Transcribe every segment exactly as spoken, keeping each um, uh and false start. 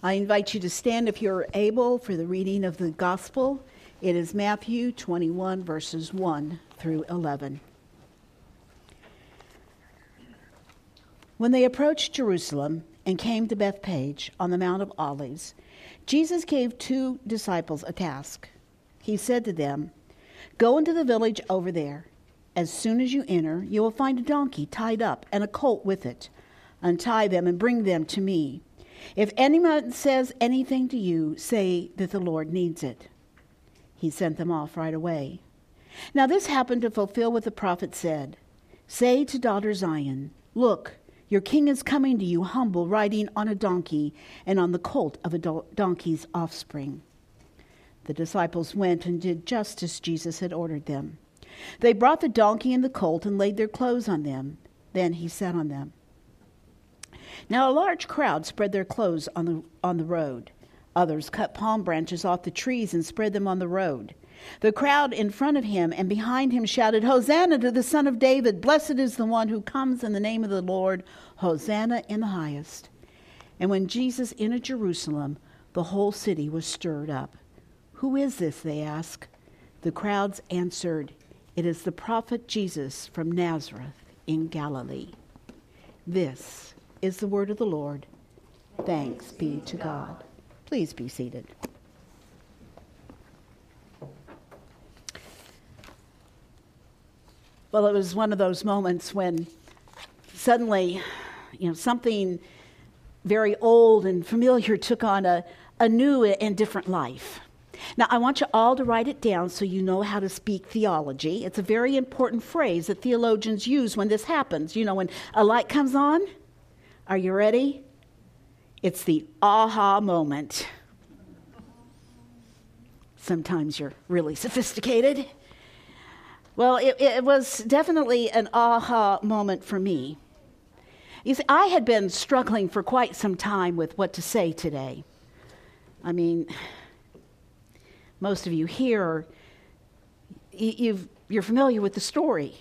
I invite you to stand if you're able for the reading of the gospel. It is Matthew twenty-one, verses one through eleven. When they approached Jerusalem and came to Bethphage on the Mount of Olives, Jesus gave two disciples a task. He said to them, "Go into the village over there. As soon as you enter, you will find a donkey tied up and a colt with it. Untie them and bring them to me. If anyone says anything to you, say that the Lord needs it." He sent them off right away. Now this happened to fulfill what the prophet said. "Say to daughter Zion, look, your king is coming to you humble, riding on a donkey and on the colt of a do- donkey's offspring." The disciples went and did just as Jesus had ordered them. They brought the donkey and the colt and laid their clothes on them. Then he sat on them. Now a large crowd spread their clothes on the on the road. Others cut palm branches off the trees and spread them on the road. The crowd in front of him and behind him shouted, "Hosanna to the Son of David! Blessed is the one who comes in the name of the Lord! Hosanna in the highest!" And when Jesus entered Jerusalem, the whole city was stirred up. "Who is this?" they asked. The crowds answered, "It is the prophet Jesus from Nazareth in Galilee." This is the word of the Lord. Thanks be to God. Please be seated. Well, it was one of those moments when suddenly, you know, something very old and familiar took on a, a new and different life. Now, I want you all to write it down so you know how to speak theology. It's a very important phrase that theologians use when this happens. You know, when a light comes on. Are you ready? It's the aha moment. Sometimes you're really sophisticated. Well, it, it was definitely an aha moment for me. You see, I had been struggling for quite some time with what to say today. I mean, most of you here, you've, you're familiar with the story.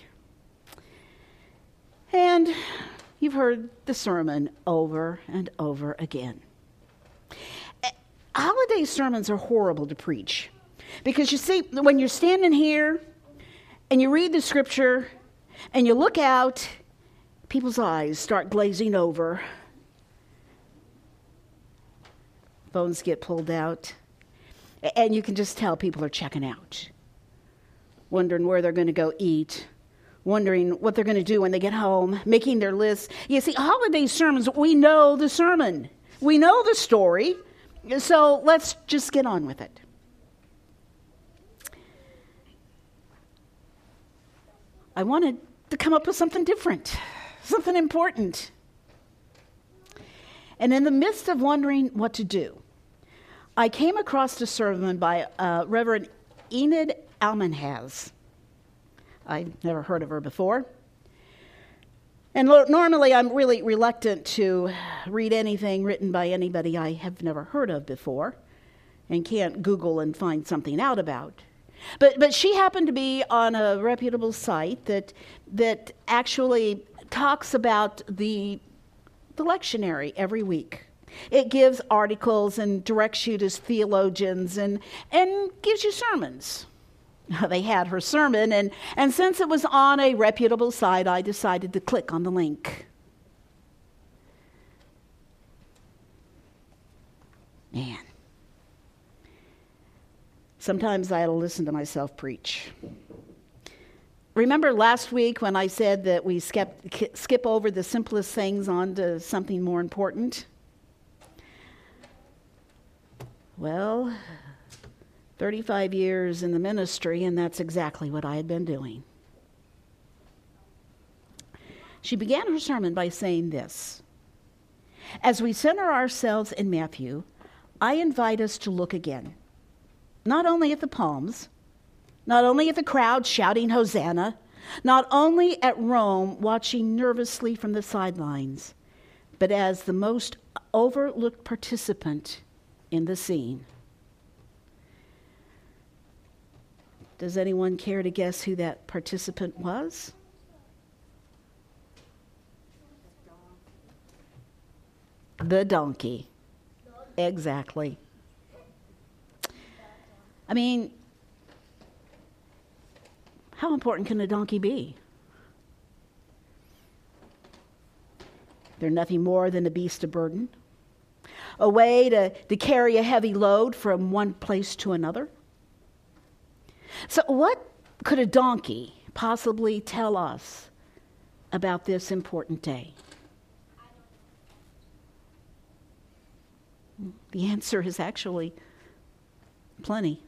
And you've heard the sermon over and over again. Holiday sermons are horrible to preach. Because you see, when you're standing here and you read the scripture and you look out, people's eyes start glazing over. Phones get pulled out. And you can just tell people are checking out. Wondering where they're going to go eat. Wondering what they're going to do when they get home, making their lists. You see, holiday sermons, we know the sermon. We know the story. So let's just get on with it. I wanted to come up with something different, something important. And in the midst of wondering what to do, I came across a sermon by uh, Reverend Enid Almenhaz. I've never heard of her before. And lo- normally I'm really reluctant to read anything written by anybody I have never heard of before and can't Google and find something out about. But but she happened to be on a reputable site that that actually talks about the, the lectionary every week. It gives articles and directs you to theologians and, and gives you sermons. They had her sermon, and, and since it was on a reputable site, I decided to click on the link. Man. Sometimes I had to listen to myself preach. Remember last week when I said that we skip, skip over the simplest things onto something more important? Well, thirty-five years in the ministry, and that's exactly what I had been doing. She began her sermon by saying this: "As we center ourselves in Matthew, I invite us to look again, not only at the palms, not only at the crowd shouting Hosanna, not only at Rome watching nervously from the sidelines, but as the most overlooked participant in the scene." Does anyone care to guess who that participant was? The donkey. Exactly. I mean, how important can a donkey be? They're nothing more than a beast of burden, a way to, to carry a heavy load from one place to another. So what could a donkey possibly tell us about this important day? The answer is actually plenty.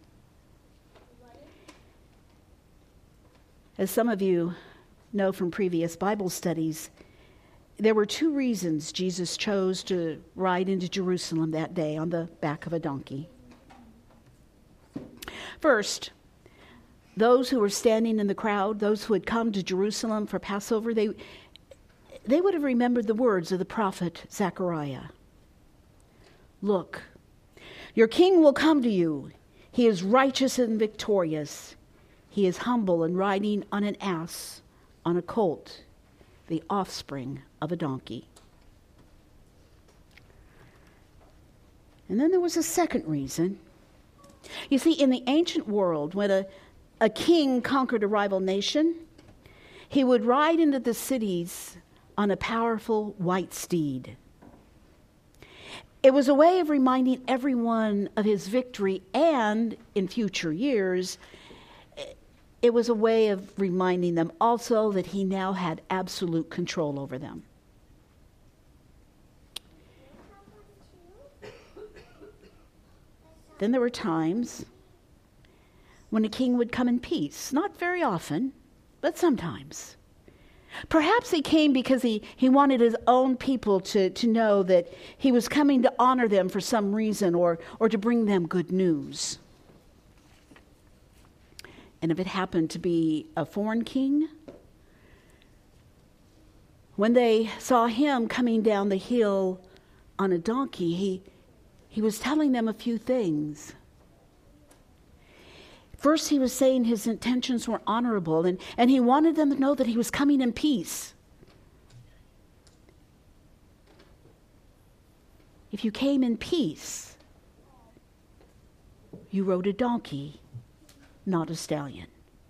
As some of you know from previous Bible studies, there were two reasons Jesus chose to ride into Jerusalem that day on the back of a donkey. First, those who were standing in the crowd, those who had come to Jerusalem for Passover, they, they would have remembered the words of the prophet Zechariah. Look, your king will come to you. He is righteous and victorious. He is humble and riding on an ass, on a colt, the offspring of a donkey. And then there was a second reason. You see, in the ancient world, when a, a king conquered a rival nation, he would ride into the cities on a powerful white steed. It was a way of reminding everyone of his victory, and in future years, it was a way of reminding them also that he now had absolute control over them. Then there were times when a king would come in peace. Not very often, but sometimes. Perhaps he came because he, he wanted his own people to, to know that he was coming to honor them for some reason, or, or to bring them good news. And if it happened to be a foreign king, when they saw him coming down the hill on a donkey, he, he was telling them a few things. First, he was saying his intentions were honorable, and, and he wanted them to know that he was coming in peace. If you came in peace, you rode a donkey, not a stallion.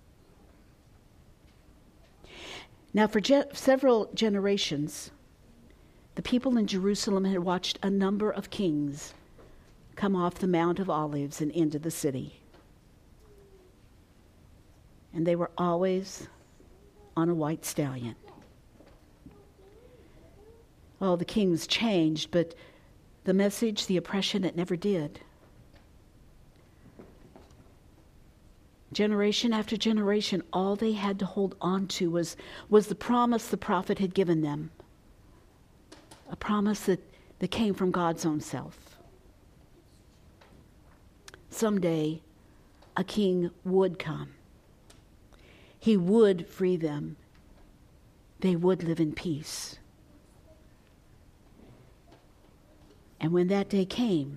Now, for ge- several generations, the people in Jerusalem had watched a number of kings come off the Mount of Olives and into the city. And they were always on a white stallion. Oh, the kings changed, but the message, the oppression, it never did. Generation after generation, all they had to hold on to was, was the promise the prophet had given them. A promise that, that came from God's own self. Someday, a king would come. He would free them. They would live in peace. And when that day came,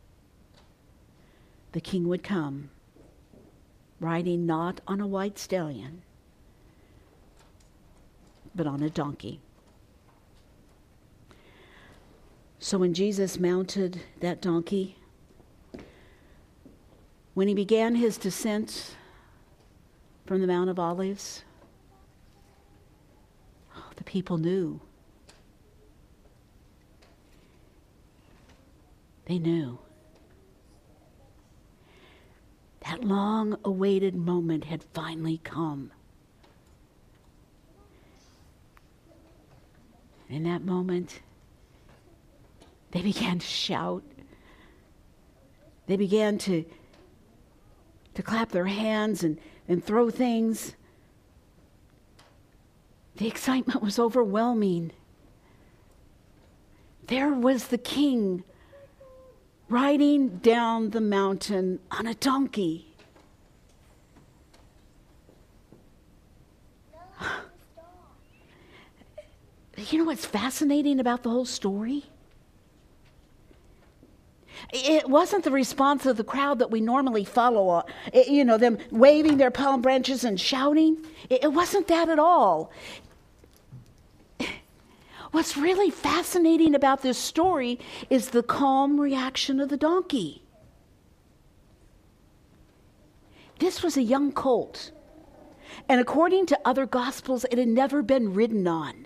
the king would come, riding not on a white stallion, but on a donkey. So when Jesus mounted that donkey, when he began his descent from the Mount of Olives, oh, the people knew. They knew. That long-awaited moment had finally come. In that moment, they began to shout. They began to, to clap their hands and, and throw things. The excitement was overwhelming. There was the king riding down the mountain on a donkey. You know what's fascinating about the whole story? It wasn't the response of the crowd that we normally follow, it, you know, them waving their palm branches and shouting. It, it wasn't that at all. What's really fascinating about this story is the calm reaction of the donkey. This was a young colt, and according to other gospels, it had never been ridden on.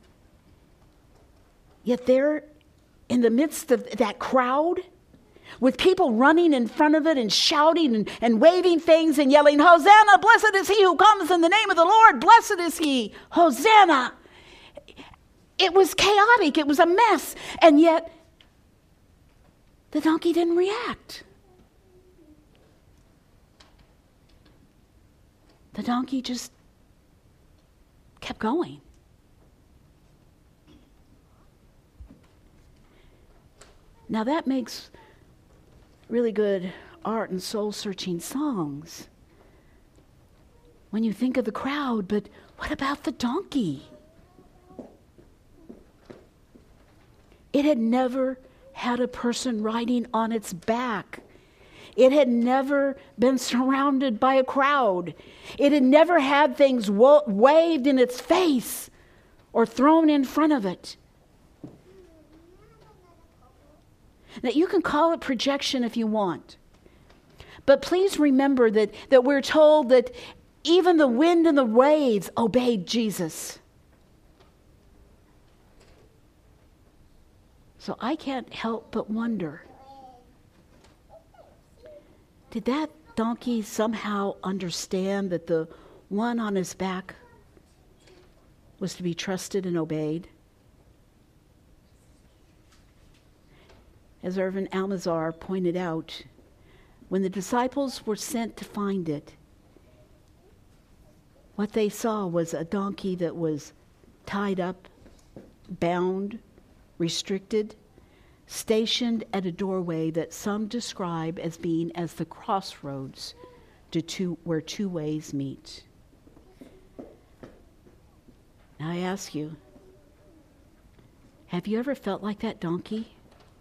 Yet there, in the midst of that crowd, with people running in front of it and shouting and, and waving things and yelling, "Hosanna, blessed is he who comes in the name of the Lord, blessed is he, Hosanna." It was chaotic, it was a mess, and yet the donkey didn't react. The donkey just kept going. Now that makes really good art and soul-searching songs when you think of the crowd, but what about the donkey? It had never had a person riding on its back. It had never been surrounded by a crowd. It had never had things wa- waved in its face or thrown in front of it. Now, you can call it projection if you want. But please remember that, that we're told that even the wind and the waves obeyed Jesus. So I can't help but wonder, did that donkey somehow understand that the one on his back was to be trusted and obeyed? As Irvin Almazar pointed out, when the disciples were sent to find it, what they saw was a donkey that was tied up, bound, restricted, stationed at a doorway that some describe as being as the crossroads to two, where two ways meet. Now I ask you, have you ever felt like that donkey?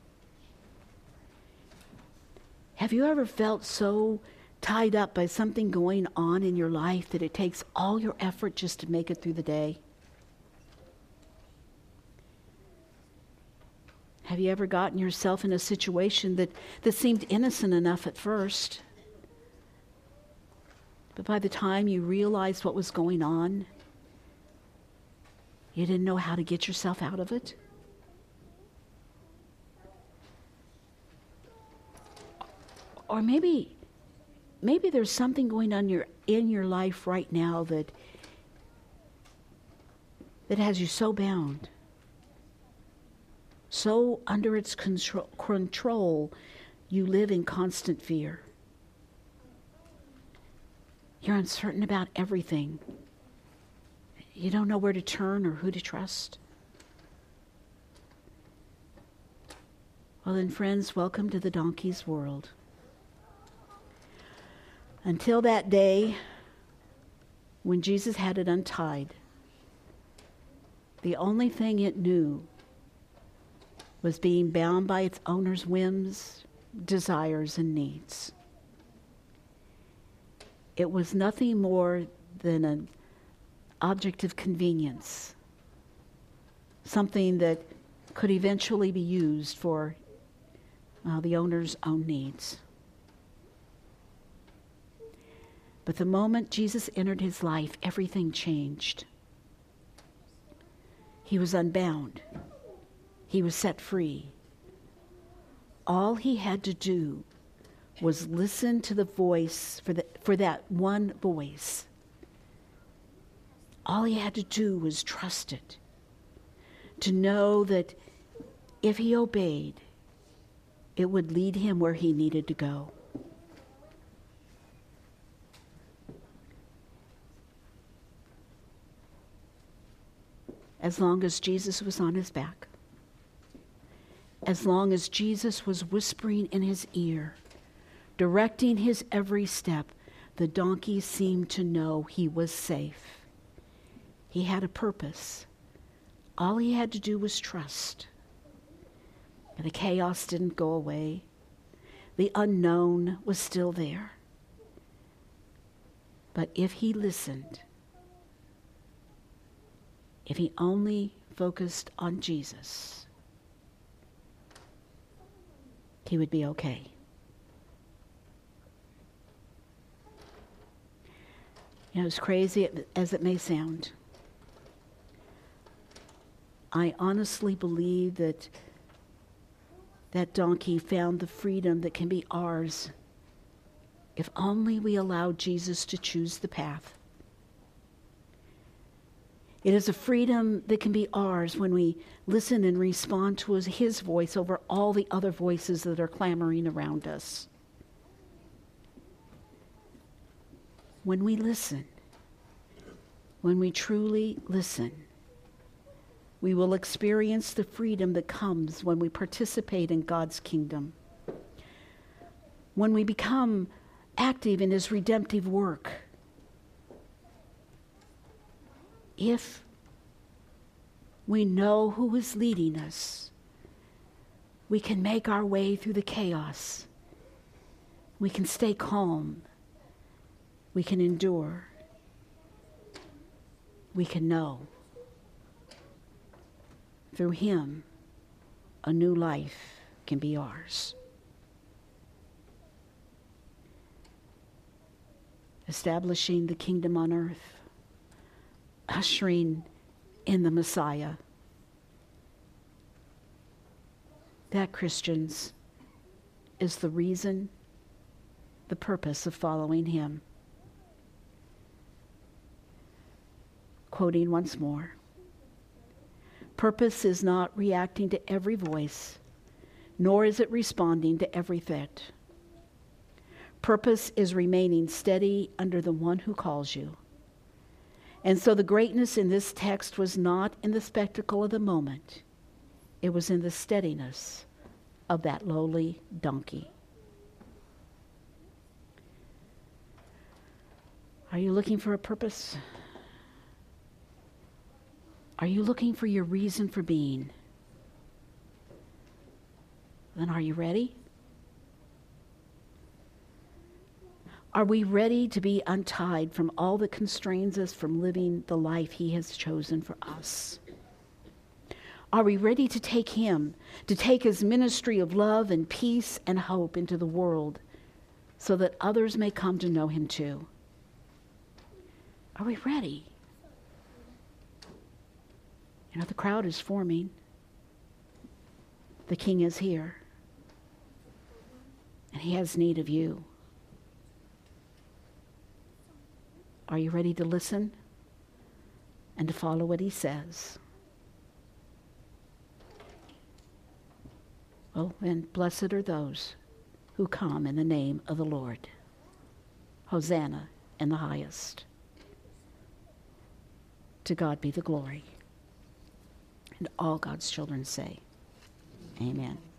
Have you ever felt so tied up by something going on in your life that it takes all your effort just to make it through the day? Have you ever gotten yourself in a situation that, that seemed innocent enough at first, but by the time you realized what was going on, you didn't know how to get yourself out of it? Or maybe, maybe there's something going on your, in your life right now that, that has you so bound, so under its control, control, you live in constant fear. You're uncertain about everything. You don't know where to turn or who to trust. Well then, friends, welcome to the donkey's world. Until that day when Jesus had it untied, the only thing it knew was being bound by its owner's whims, desires, and needs. It was nothing more than an object of convenience, something that could eventually be used for uh, the owner's own needs. But the moment Jesus entered his life, everything changed. He was unbound. He was set free. All he had to do was listen to the voice, for, the, for that one voice. All he had to do was trust it, to know that if he obeyed, it would lead him where he needed to go. As long as Jesus was on his back, as long as Jesus was whispering in his ear, directing his every step, the donkey seemed to know he was safe. He had a purpose. All he had to do was trust. And the chaos didn't go away. The unknown was still there. But if he listened, if he only focused on Jesus, he would be okay. You know, as crazy as it may sound, I honestly believe that that donkey found the freedom that can be ours if only we allow Jesus to choose the path. It is a freedom that can be ours when we listen and respond to his voice over all the other voices that are clamoring around us. When we listen, when we truly listen, we will experience the freedom that comes when we participate in God's kingdom. When we become active in his redemptive work. If we know who is leading us, we can make our way through the chaos. We can stay calm. We can endure. We can know. Through him, a new life can be ours. Establishing the kingdom on earth, ushering in the Messiah. That, Christians, is the reason, the purpose of following him. Quoting once more, purpose is not reacting to every voice, nor is it responding to every threat. Purpose is remaining steady under the one who calls you. And so the greatness in this text was not in the spectacle of the moment. It was in the steadiness of that lowly donkey. Are you looking for a purpose? Are you looking for your reason for being? Then are you ready? Are we ready to be untied from all that constrains us from living the life he has chosen for us? Are we ready to take him, to take his ministry of love and peace and hope into the world so that others may come to know him too? Are we ready? You know, the crowd is forming. The king is here. And he has need of you. Are you ready to listen and to follow what he says? Oh, and blessed are those who come in the name of the Lord. Hosanna in the highest. To God be the glory. And all God's children say, amen.